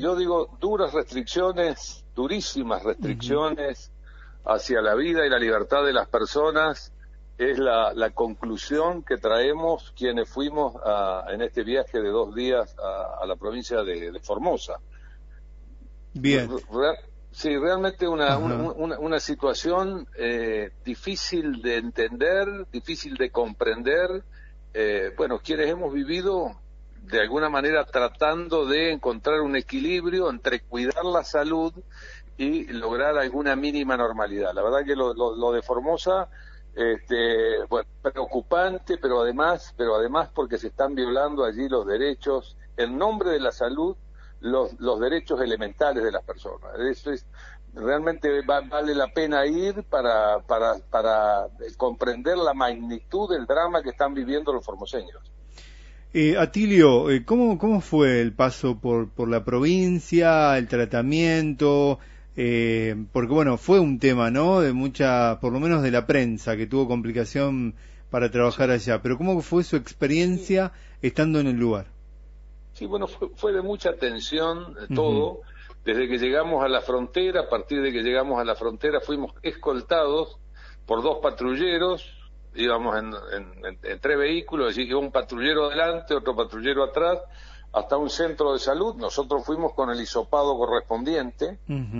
yo digo duras restricciones, durísimas restricciones hacia la vida y la libertad de las personas, es la conclusión que traemos quienes fuimos en este viaje de 2 días a la provincia de Formosa. Bien. Sí, realmente una situación difícil de entender, difícil de comprender. Bueno, quienes hemos vivido de alguna manera tratando de encontrar un equilibrio entre cuidar la salud y lograr alguna mínima normalidad. La verdad que lo de Formosa, bueno, preocupante, pero además porque se están violando allí los derechos, en nombre de la salud, los derechos elementales de las personas. Eso es, realmente vale la pena ir para comprender la magnitud del drama que están viviendo los formoseños. Atilio, ¿cómo fue el paso por la provincia, el tratamiento? Porque bueno, fue un tema, ¿no? De mucha, por lo menos de la prensa, que tuvo complicación para trabajar allá. Pero ¿cómo fue su experiencia estando en el lugar? Sí, bueno, fue de mucha tensión todo. Desde que llegamos a la frontera, a partir de que llegamos a la frontera, fuimos escoltados por 2 patrulleros. Íbamos en 3 vehículos, es decir, iba un patrullero adelante, otro patrullero atrás, hasta un centro de salud. Nosotros fuimos con el hisopado correspondiente,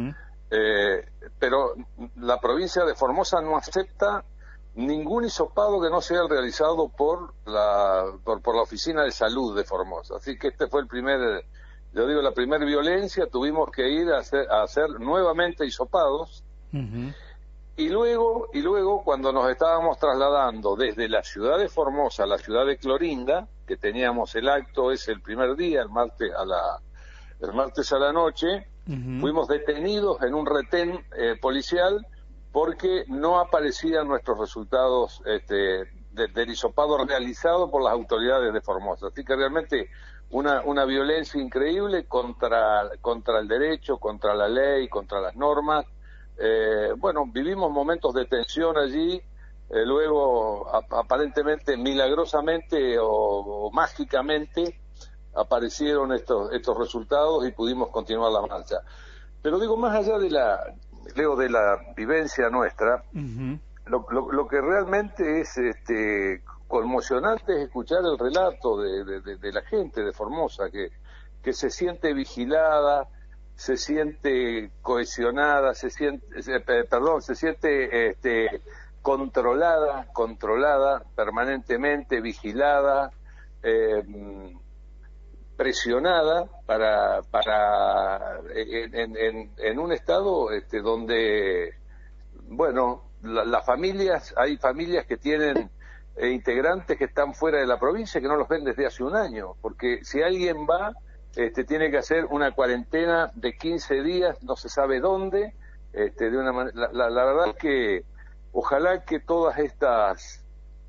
pero la provincia de Formosa no acepta ningún hisopado que no sea realizado por la oficina de salud de Formosa. Así que este fue la primera violencia. Tuvimos que ir a hacer nuevamente hisopados. Y luego, cuando nos estábamos trasladando desde la ciudad de Formosa a la ciudad de Clorinda, que teníamos el acto, es el primer día, el martes a la noche, fuimos detenidos en un retén policial porque no aparecían nuestros resultados del hisopado realizado por las autoridades de Formosa. Así que realmente una violencia increíble contra el derecho, contra la ley, contra las normas. Bueno, vivimos momentos de tensión allí, luego aparentemente, milagrosamente o mágicamente, aparecieron estos resultados y pudimos continuar la marcha. Pero digo, más allá de la vivencia nuestra, lo que realmente es conmocionante es escuchar el relato de la gente de Formosa, que se siente vigilada, se siente cohesionada, se siente controlada permanentemente, vigilada, presionada en un estado donde, bueno, las familias, hay familias que tienen integrantes que están fuera de la provincia que no los ven desde hace un año, porque si alguien va, tiene que hacer una cuarentena de 15 días, no se sabe dónde, de una manera, la verdad es que ojalá que todas estas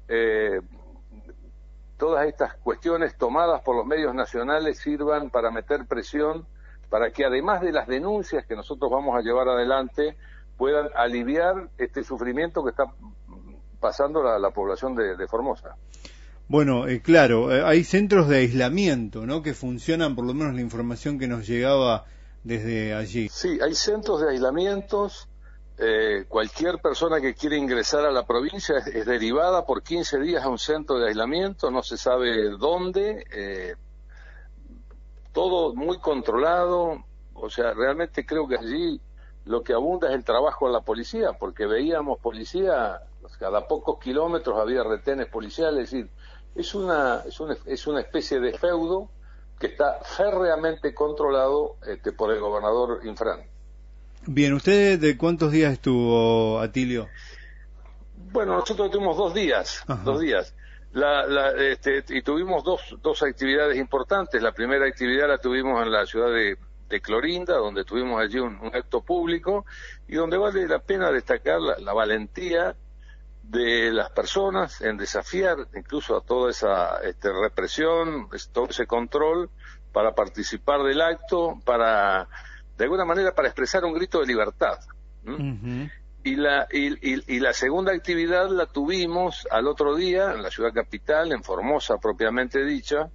cuestiones tomadas por los medios nacionales sirvan para meter presión, para que además de las denuncias que nosotros vamos a llevar adelante, puedan aliviar este sufrimiento que está pasando la población de Formosa. Bueno, claro, hay centros de aislamiento, ¿no?, que funcionan, por lo menos la información que nos llegaba desde allí. Sí, hay centros de aislamientos. Cualquier persona que quiere ingresar a la provincia es derivada por 15 días a un centro de aislamiento, no se sabe dónde, todo muy controlado. O sea, realmente creo que allí lo que abunda es el trabajo de la policía, porque veíamos policía, cada pocos kilómetros había retenes policiales. Es decir, es una especie de feudo que está férreamente controlado por el gobernador Infran. Bien, ¿usted de cuántos días estuvo, Atilio? Bueno, nosotros tuvimos 2 días, Ajá. 2 días. Y tuvimos dos actividades importantes. La primera actividad la tuvimos en la ciudad de Clorinda, donde tuvimos allí un acto público, y donde vale la pena destacar la valentía de las personas en desafiar incluso a toda esa represión, todo ese control, para participar del acto, de alguna manera para expresar un grito de libertad. Y la segunda actividad la tuvimos al otro día en la ciudad capital, en Formosa propiamente dicha,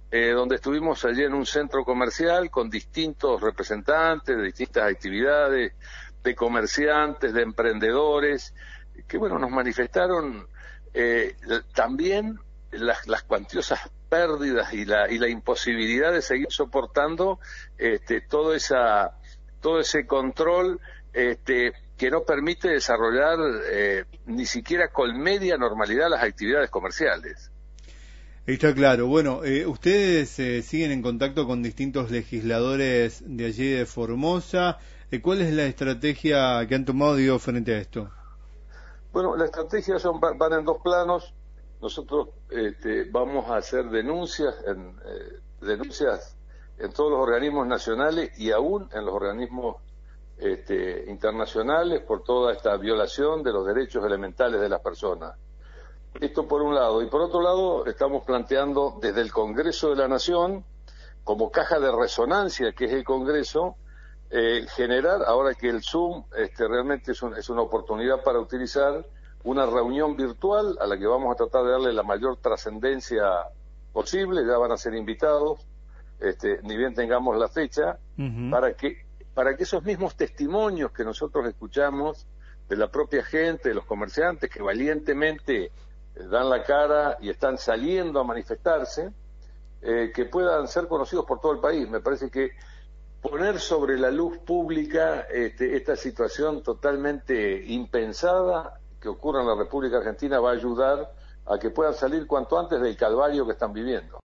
donde estuvimos allí en un centro comercial con distintos representantes de distintas actividades, de comerciantes, de emprendedores, que bueno, nos manifestaron también las cuantiosas pérdidas y la imposibilidad de seguir soportando todo ese control que no permite desarrollar ni siquiera con media normalidad las actividades comerciales. Está claro. Bueno, ustedes siguen en contacto con distintos legisladores de allí de Formosa. ¿Cuál es la estrategia que han tomado, digo, frente a esto? Bueno, la estrategia van en dos planos. Nosotros vamos a hacer denuncias en todos los organismos nacionales y aún en los organismos internacionales por toda esta violación de los derechos elementales de las personas. Esto por un lado. Y por otro lado, estamos planteando desde el Congreso de la Nación, como caja de resonancia que es el Congreso, generar, ahora que el Zoom realmente es una oportunidad para utilizar, una reunión virtual a la que vamos a tratar de darle la mayor trascendencia posible. Ya van a ser invitados, ni bien tengamos la fecha, para que esos mismos testimonios que nosotros escuchamos de la propia gente, de los comerciantes que valientemente dan la cara y están saliendo a manifestarse, que puedan ser conocidos por todo el país. Me parece que poner sobre la luz pública esta situación totalmente impensada que ocurre en la República Argentina va a ayudar a que puedan salir cuanto antes del calvario que están viviendo.